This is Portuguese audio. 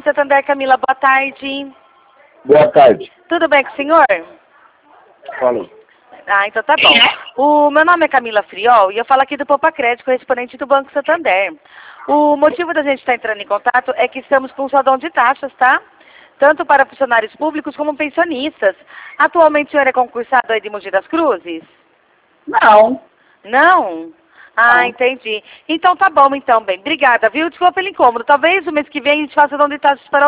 Santander, Camila, boa tarde. Boa tarde. Tudo bem com o senhor? Fala. Ah, então tá bom. O meu nome é Camila Friol e eu falo aqui do Poupa Crédito, correspondente do Banco Santander. O motivo da gente estar entrando em contato é que estamos com um saldão de taxas, tá? Tanto para funcionários públicos como pensionistas. Atualmente o senhor é concursado aí de Mogi das Cruzes? Não. Não? Ah, Não. entendi. Então tá bom, então, bem. Obrigada, viu? Desculpa pelo incômodo. Talvez o mês que vem a gente faça saldão de taxas para